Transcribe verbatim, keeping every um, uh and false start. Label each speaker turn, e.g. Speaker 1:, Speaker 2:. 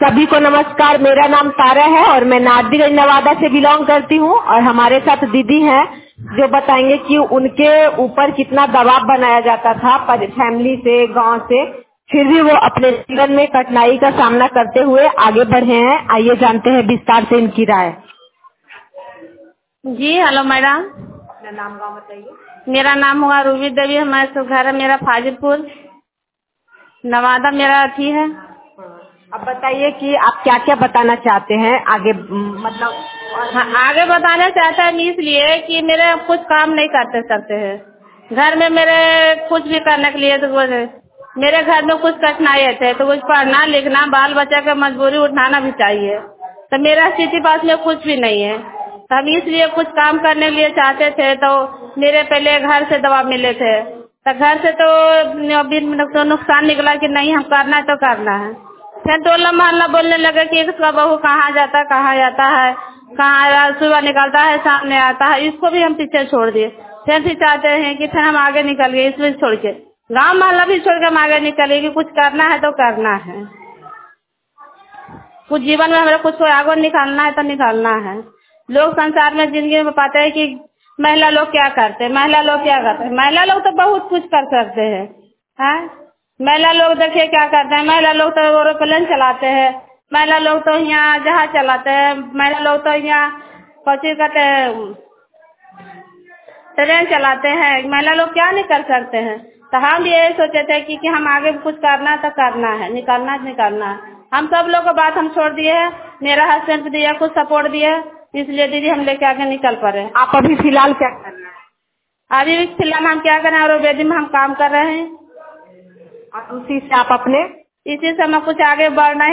Speaker 1: सभी को नमस्कार। मेरा नाम तारा है और मैं नारदीगंज नवादा से बिलोंग करती हूँ और हमारे साथ दीदी हैं जो बताएंगे कि उनके ऊपर कितना दबाव बनाया जाता था फैमिली से, गांव से, फिर भी वो अपने जीवन में कठिनाई का सामना करते हुए आगे बढ़े हैं। आइए जानते हैं विस्तार से इनकी राय।
Speaker 2: जी हेलो मैडम।
Speaker 1: अपना नाम गाँव बताइए।
Speaker 2: मेरा नाम हुआ रूबी देवी, हमारे घर है मेरा फाजिलपुर नवादा मेरा अथी है।
Speaker 1: अब बताइए कि आप क्या क्या बताना चाहते हैं आगे, मतलब
Speaker 2: हाँ, आगे बताना चाहता है इसलिए कि मेरे कुछ काम नहीं करते सकते हैं घर में, मेरे कुछ भी करने के लिए तो वो मेरे घर में कुछ कठिनाई थे तो कुछ पढ़ना लिखना बाल बच्चा का मजबूरी उठाना भी चाहिए, तो मेरा सिटी पास में कुछ भी नहीं है। तो हम इसलिए कुछ काम करने के लिए चाहते थे तो मेरे पहले घर से दबाव मिले थे, तो घर से तो अभी तो नुकसान निकला कि नहीं हम करना है तो करना है। फिर टोला मोहल्ला बोलने लगे कि इसका बहू कहाँ जाता है कहाँ जाता है, कहाँ सुबह निकलता है सामने आता है, इसको भी हम पीछे छोड़ दिए। फिर भी चाहते हैं कि फिर हम आगे निकल गए, इसमें छोड़ के गाँव मोहल्ला भी छोड़ के हम आगे निकले कि कुछ करना है तो करना है, कुछ जीवन में हमें कुछ आगे निकालना है तो निकालना है। लोग संसार में जिंदगी में पाते हैं कि महिला लोग क्या करते हैं, महिला लोग क्या करते हैं, महिला लोग तो बहुत कुछ कर सकते हैं। हाँ, महिला लोग देखिए क्या करते हैं, महिला लोग तो एरोप्लेन चलाते हैं, महिला लोग तो यहाँ जहाज चलाते हैं, महिला लोग तो यहाँ कोची कहते हैं ट्रेन चलाते हैं, महिला लोग क्या नहीं कर सकते हैं। तो हम ये सोचे थे कि, कि हम आगे कुछ करना तो करना है, निकालना निकालना है। हम सब लोग को बात हम छोड़ दिए है, मेरा हस्बैंड दिया कुछ सपोर्ट दिया, इसलिए दीदी हम लेके आगे निकल पड़े।
Speaker 1: आप अभी फिलहाल क्या कर रहे हैं?
Speaker 2: अभी भी फिलहाल हम क्या करें, आयुर्वेदिक में हम काम कर रहे हैं
Speaker 1: और उसी से आप अपने
Speaker 2: इसी से हमें कुछ आगे बढ़ना